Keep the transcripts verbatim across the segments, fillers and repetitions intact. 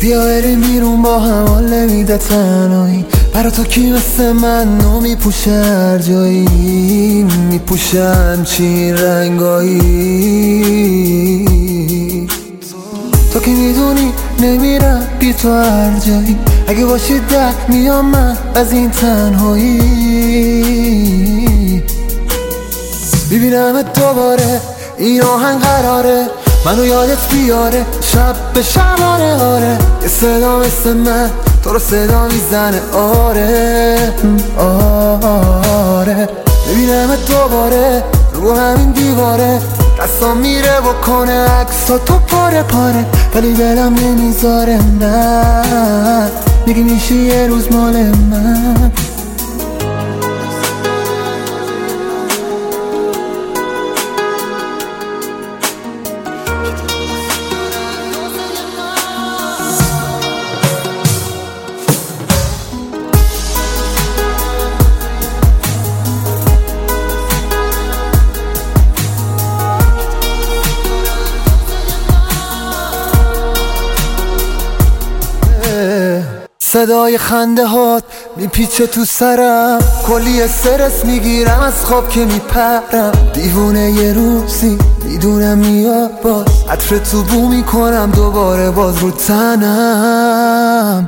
بیا بریم بیرون با هم، حال نمیده تنهایی. برا تو کی مثل من نو میپوشه هر جایی، میپوشه همچین رنگایی. تو که میدونی نمیرم بی تو هر جایی، اگه باشی ده میام من از این تنهایی. ببینمت دوباره، این آهنگ قراره منو یادت بیاره، شب به شبانه. آره یه صدا مثل من تو رو صدا میزنه، آره آره. ببینمت دوباره رو همین دیواره، دستام میره بکنه عکسا تو پاره پاره، ولی دلم نمیذاره. نه میگی میشه یه روز مال من. صدای خنده هات میپیچه تو سرم، کلی استرس میگیرم از خواب که میپرم. دیوونه یه روزی میدونم میاد باز، عطر تو بو میکنم دوباره باز رو تنم.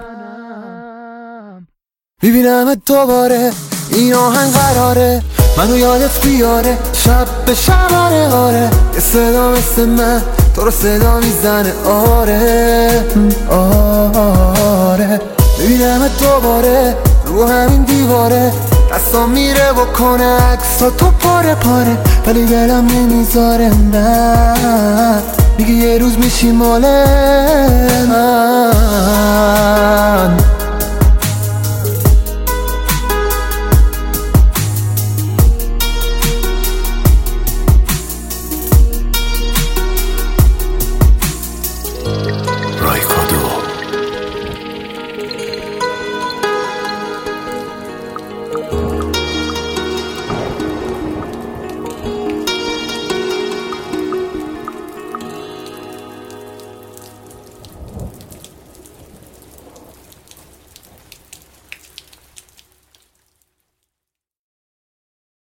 ببینمت دوباره، این آهنگ قراره منو یادت بیاره، شب به شبانه. آره یه صدا مثل من تو رو صدا میزنه، آره آره. ببینمت دوباره رو همین دیواره، دستام میره بکنه عکسا تو پاره پاره، ولی دلم نمیذاره. نه میگه یه روز میشی مال من.